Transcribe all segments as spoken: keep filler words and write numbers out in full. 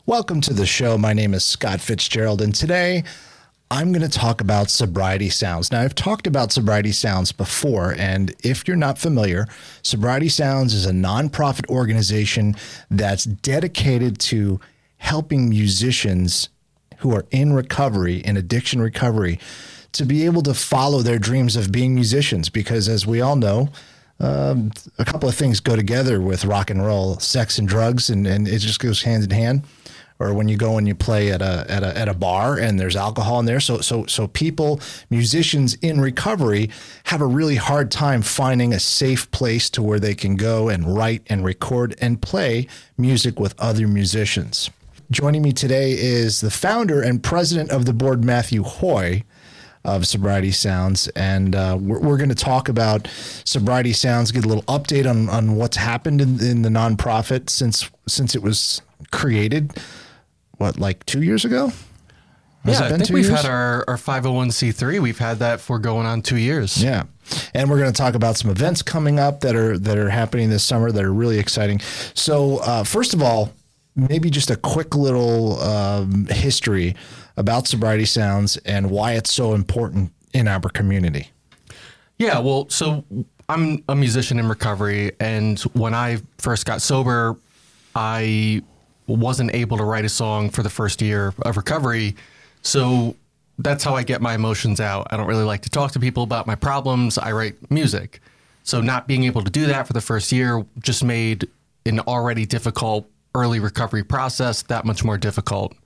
Welcome to the show. My name is Scott Fitzgerald, and today I'm going to talk about Sobriety Sounds. Now, I've talked about Sobriety Sounds before, and if you're not familiar, Sobriety Sounds is a nonprofit organization that's dedicated to helping musicians who are in recovery, in addiction recovery, to be able to follow their dreams of being musicians. Because as we all know, um, a couple of things go together with rock and roll: sex and drugs, and, and it just goes hand in hand. Or when you go and you play at a at a at a bar and there's alcohol in there. So so so people, musicians in recovery, have a really hard time finding a safe place to where they can go and write and record and play music with other musicians. Joining me today is the founder and president of the board, Matthew Hoy, of Sobriety Sounds, and uh, we're, we're going to talk about Sobriety Sounds, get a little update on on what's happened in, in the nonprofit since since it was created. What, like two years ago? Has yeah, I think we've years? had our, our five oh one c three. We've had that for going on two years. Yeah. And we're going to talk about some events coming up that are that are happening this summer that are really exciting. So uh, first of all, maybe just a quick little um, history about Sobriety Sounds and why it's so important in our community. Yeah, well, so I'm a musician in recovery, and when I first got sober, I wasn't able to write a song for the first year of recovery. So that's how I get my emotions out. I don't really like to talk to people about my problems. I write music. So not being able to do that for the first year just made an already difficult early recovery process that much more difficult.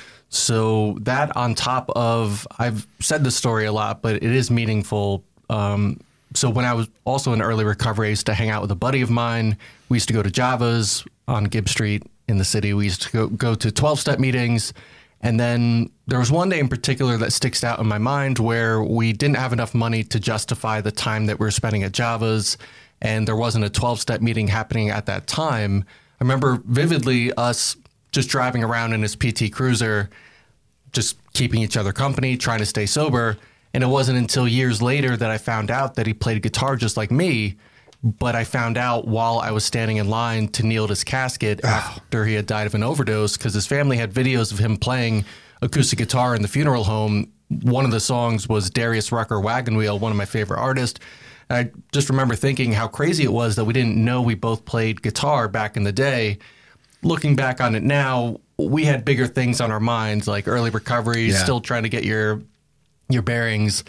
So that on top of, I've said this story a lot, but it is meaningful. Um, so when I was also in early recovery, I used to hang out with a buddy of mine. We used to go to Java's on Gibb Street in the city. We used to go, go to twelve-step meetings. And then there was one day in particular that sticks out in my mind where we didn't have enough money to justify the time that we were spending at Java's, and there wasn't a twelve-step meeting happening at that time. I remember vividly us just driving around in his P T Cruiser, just keeping each other company, trying to stay sober. And it wasn't until years later that I found out that he played guitar just like me. But I found out while I was standing in line to kneel at his casket oh. after he had died of an overdose, because his family had videos of him playing acoustic guitar in the funeral home. One of the songs was Darius Rucker, Wagon Wheel, one of my favorite artists. I just remember thinking how crazy it was that we didn't know we both played guitar back in the day. Looking back on it now, we had bigger things on our minds, like early recovery, yeah. still trying to get your your bearings.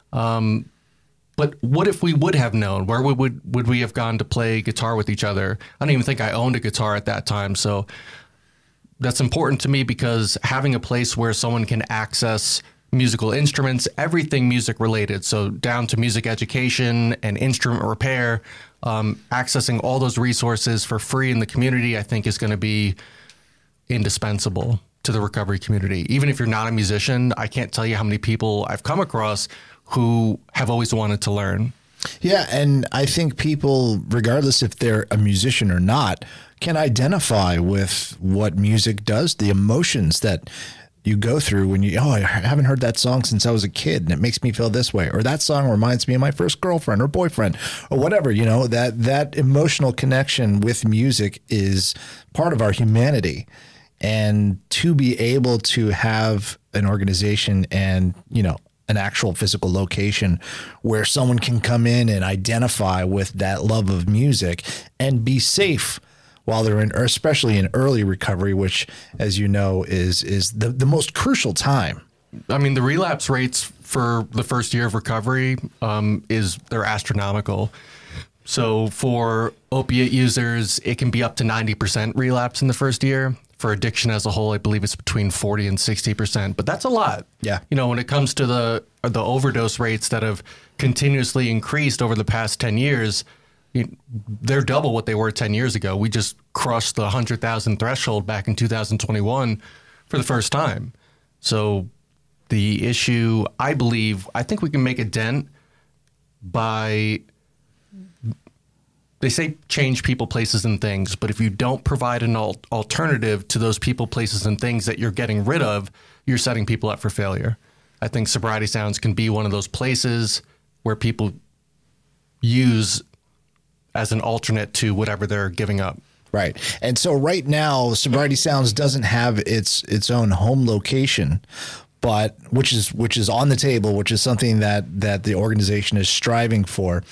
Um, but what if we would have known? Where would, would would we have gone to play guitar with each other? I don't even think I owned a guitar at that time. So that's important to me, because having a place where someone can access musical instruments, everything music related, so down to music education and instrument repair, um, accessing all those resources for free in the community, I think is going to be indispensable to the recovery community. Even if you're not a musician, I can't tell you how many people I've come across who have always wanted to learn. Yeah, and I think people, regardless if they're a musician or not, can identify with what music does, the emotions that you go through when you, oh, I haven't heard that song since I was a kid and it makes me feel this way, or that song reminds me of my first girlfriend or boyfriend or whatever, you know, that, that emotional connection with music is part of our humanity. And to be able to have an organization and, you know, an actual physical location where someone can come in and identify with that love of music and be safe while they're in, or especially in early recovery, which, as you know, is is the, the most crucial time. I mean, the relapse rates for the first year of recovery um, is they're astronomical. So for opiate users, it can be up to ninety percent relapse in the first year. For addiction as a whole, I believe it's between forty and sixty percent, but that's a lot. Yeah. You know, when it comes to the the overdose rates that have continuously increased over the past ten years, you, they're double what they were ten years ago. We just crushed the one hundred thousand threshold back in two thousand twenty-one for the first time. So the issue, I believe, I think we can make a dent by, they say change people, places, and things, but if you don't provide an al- alternative to those people, places, and things that you're getting rid of, you're setting people up for failure. I think Sobriety Sounds can be one of those places where people use as an alternate to whatever they're giving up. Right. And so right now, Sobriety Sounds doesn't have its its own home location, but which is which is on the table, which is something that that the organization is striving for.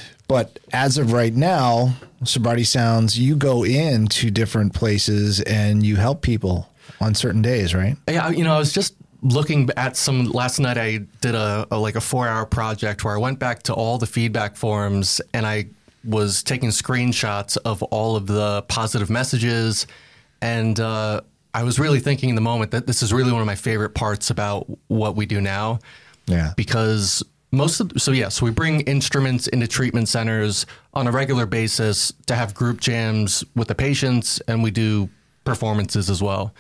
But as of right now, Sobriety Sounds, you go into different places and you help people on certain days, right? Yeah, you know, I was just looking at some last night. I did a, a like a four hour project where I went back to all the feedback forums and I was taking screenshots of all of the positive messages. And uh, I was really thinking in the moment that this is really one of my favorite parts about what we do now. Yeah. Because most of, so yeah, so we bring instruments into treatment centers on a regular basis to have group jams with the patients, and we do performances as well.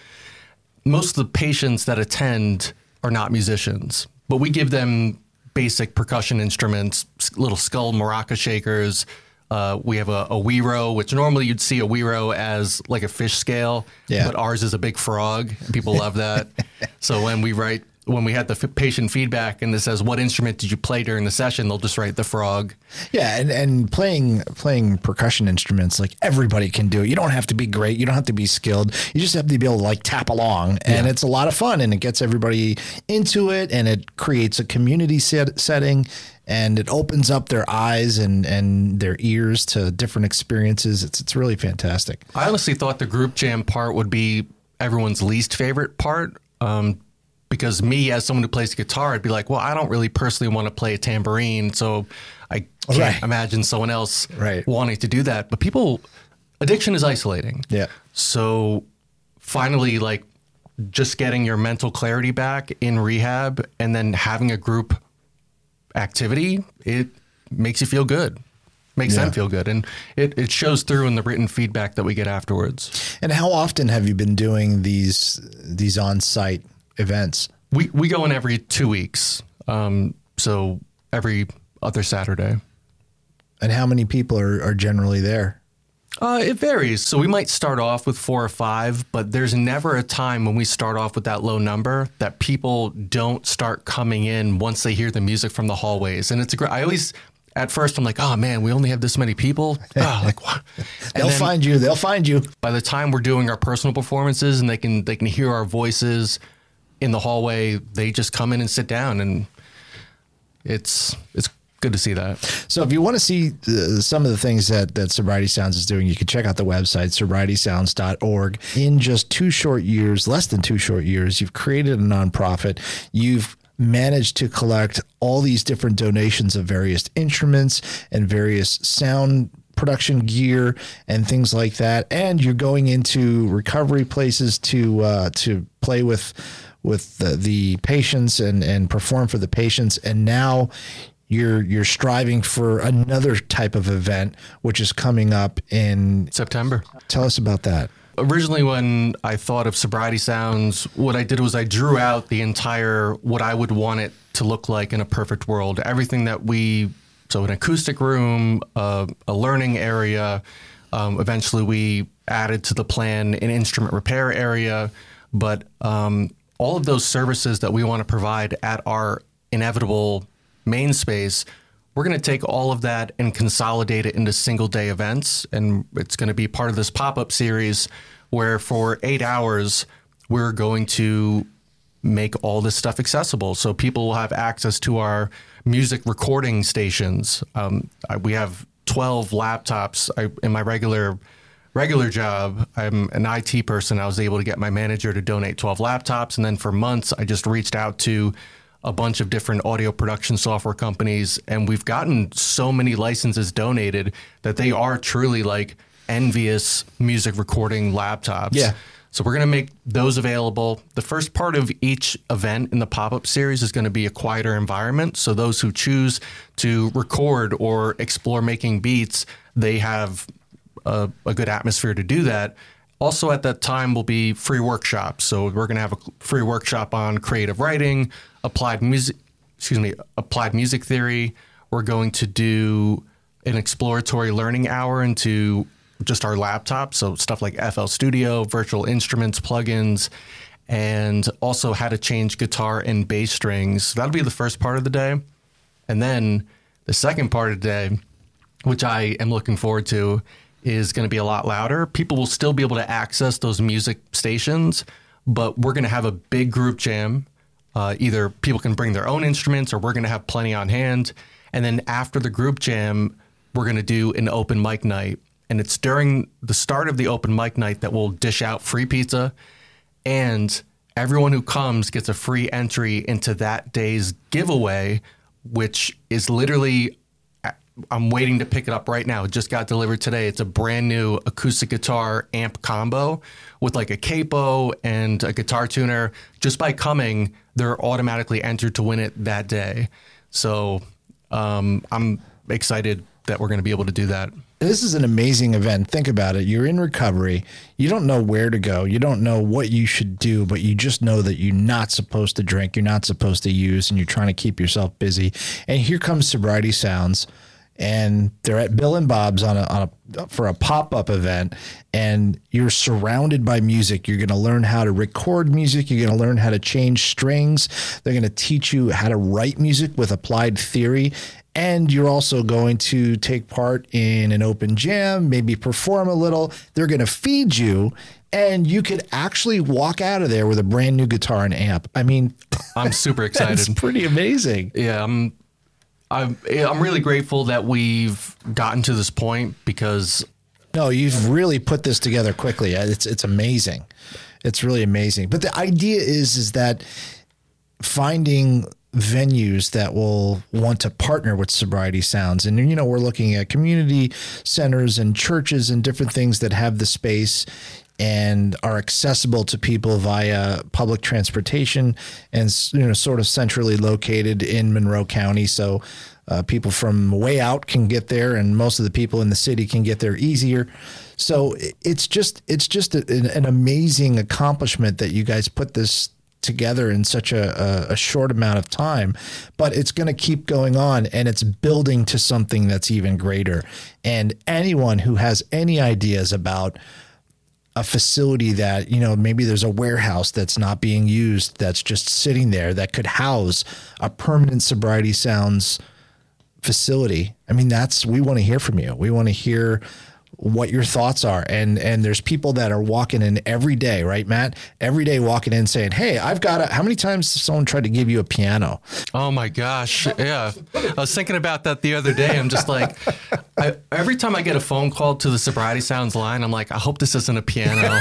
Most of the patients that attend are not musicians, but we give them basic percussion instruments, little skull maraca shakers. Uh, we have a, a Wiro, which normally you'd see a Wiro as like a fish scale, yeah. but ours is a big frog. People love that. So when we write, when we had the f- patient feedback and it says, what instrument did you play during the session? They'll just write the frog. Yeah. And, and playing, playing percussion instruments, like everybody can do it. You don't have to be great. You don't have to be skilled. You just have to be able to like tap along, and yeah. it's a lot of fun, and it gets everybody into it, and it creates a community set, setting. And it opens up their eyes and, and their ears to different experiences. It's it's really fantastic. I honestly thought the group jam part would be everyone's least favorite part, um, because me, as someone who plays guitar, I'd be like, well, I don't really personally want to play a tambourine, so I can't right. imagine someone else right. wanting to do that. But people, addiction is isolating. Yeah. So finally, like, just getting your mental clarity back in rehab and then having a group activity, it makes you feel good, makes yeah. them feel good. And it, it shows through in the written feedback that we get afterwards. And how often have you been doing these, these on-site events? We, we go in every two weeks. Um, so every other Saturday. And how many people are, are generally there? Uh, it varies. So we might start off with four or five, but there's never a time when we start off with that low number that people don't start coming in once they hear the music from the hallways. And it's a great, I always, at first I'm like, oh man, we only have this many people. Oh, like what? They'll find you. They'll find you. By the time we're doing our personal performances and they can, they can hear our voices in the hallway, they just come in and sit down, and it's, it's good to see that. So if you want to see uh, some of the things that, that Sobriety Sounds is doing, you can check out the website, sobriety sounds dot org. In just two short years, less than two short years, you've created a nonprofit. You've managed to collect all these different donations of various instruments and various sound production gear and things like that. And you're going into recovery places to uh, to play with with the, the patients and, and perform for the patients. And now You're you're striving for another type of event, which is coming up in September. Tell us about that. Originally, when I thought of Sobriety Sounds, what I did was I drew out the entire, what I would want it to look like in a perfect world. Everything that we, so an acoustic room, uh, a learning area. Um, eventually, we added to the plan an instrument repair area. But um, all of those services that we want to provide at our inevitable main space, we're going to take all of that and consolidate it into single day events. And it's going to be part of this pop-up series where for eight hours, we're going to make all this stuff accessible. So people will have access to our music recording stations. Um, I, we have twelve laptops. I, in my regular regular job, I'm an I T person. I was able to get my manager to donate twelve laptops. And then for months, I just reached out to a bunch of different audio production software companies, and we've gotten so many licenses donated that they are truly like envious music recording laptops. Yeah. So we're going to make those available. The first part of each event in the pop-up series is going to be a quieter environment. So those who choose to record or explore making beats, they have a, a good atmosphere to do that. Also at that time will be free workshops. So we're going to have a free workshop on creative writing, applied music, excuse me, applied music theory. We're going to do an exploratory learning hour into just our laptop. So stuff like F L Studio, virtual instruments, plugins, and also how to change guitar and bass strings. So that'll be the first part of the day. And then the second part of the day, which I am looking forward to, is going to be a lot louder. People will still be able to access those music stations, but we're going to have a big group jam. Uh, either people can bring their own instruments or we're going to have plenty on hand. And then after the group jam, we're going to do an open mic night. And it's during the start of the open mic night that we'll dish out free pizza. And everyone who comes gets a free entry into that day's giveaway, which is literally, I'm waiting to pick it up right now. It just got delivered today. It's a brand new acoustic guitar amp combo with like a capo and a guitar tuner. Just by coming, they're automatically entered to win it that day. So um, I'm excited that we're going to be able to do that. This is an amazing event. Think about it. You're in recovery. You don't know where to go. You don't know what you should do, but you just know that you're not supposed to drink. You're not supposed to use, and you're trying to keep yourself busy. And here comes Sobriety Sounds. And they're at Bill and Bob's on a, on a for a pop-up event, and you're surrounded by music. You're going to learn how to record music. You're going to learn how to change strings. They're going to teach you how to write music with applied theory. And you're also going to take part in an open jam, maybe perform a little. They're going to feed you, and you could actually walk out of there with a brand new guitar and amp. I mean, I'm super excited. It's pretty amazing. Yeah, I'm I'm I'm really grateful that we've gotten to this point because no, you've really put this together quickly. It's it's amazing. It's really amazing. But the idea is is that finding venues that will want to partner with Sobriety Sounds. And, you know, we're looking at community centers and churches and different things that have the space and are accessible to people via public transportation and, you know, sort of centrally located in Monroe County. So uh, people from way out can get there, and most of the people in the city can get there easier. So it's just it's just a, an amazing accomplishment that you guys put this together in such a, a, a short amount of time, but it's going to keep going on, and it's building to something that's even greater. And anyone who has any ideas about a facility that, you know, maybe there's a warehouse that's not being used, that's just sitting there, that could house a permanent Sobriety Sounds facility. I mean, that's, we want to hear from you. We want to hear what your thoughts are. And, and there's people that are walking in every day, right, Matt? Every day walking in saying, hey, I've got a, how many times has someone tried to give you a piano? Oh my gosh. Yeah. I was thinking about that the other day. I'm just like, I, every time I get a phone call to the Sobriety Sounds line, I'm like, I hope this isn't a piano.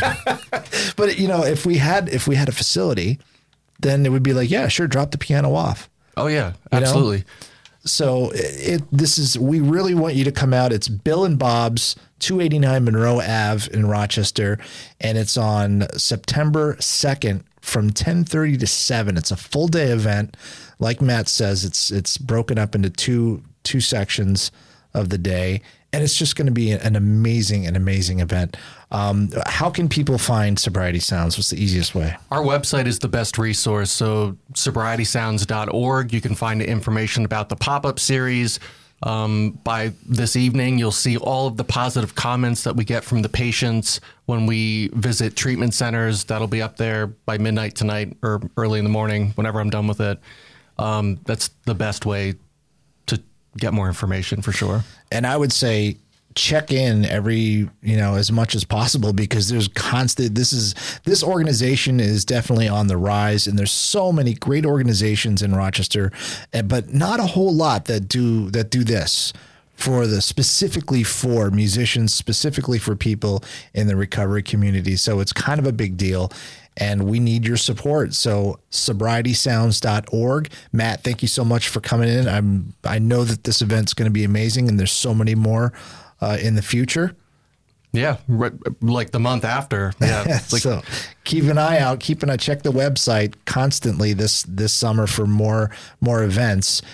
But, you know, if we had, if we had a facility, then it would be like, yeah, sure, drop the piano off. Oh yeah, absolutely. You know? So it, this is, we really want you to come out. It's Bill and Bob's, two eighty-nine Monroe Ave in Rochester, and it's on September second from ten thirty to seven. It's a full day event. Like Matt says, it's it's broken up into two two sections of the day, and it's just going to be an amazing, an amazing event. Um, how can people find Sobriety Sounds? What's the easiest way? Our website is the best resource. So sobriety sounds dot org. You can find information about the pop-up series. Um, by this evening, you'll see all of the positive comments that we get from the patients when we visit treatment centers. That'll be up there by midnight tonight or early in the morning, whenever I'm done with it. Um, that's the best way to get more information for sure. And I would say check in every, you know, as much as possible, because there's constant, this is, this organization is definitely on the rise, and there's so many great organizations in Rochester, but not a whole lot that do, that do this for the, specifically for musicians, specifically for people in the recovery community. So it's kind of a big deal, and we need your support. So sobriety sounds dot org. Matt, thank you so much for coming in. I'm, I know that this event's going to be amazing, and there's so many more Uh, in the future. Yeah, right, like the month after. Yeah, like, so keep an eye out. Keep an eye. Check the website constantly this this summer for more more events.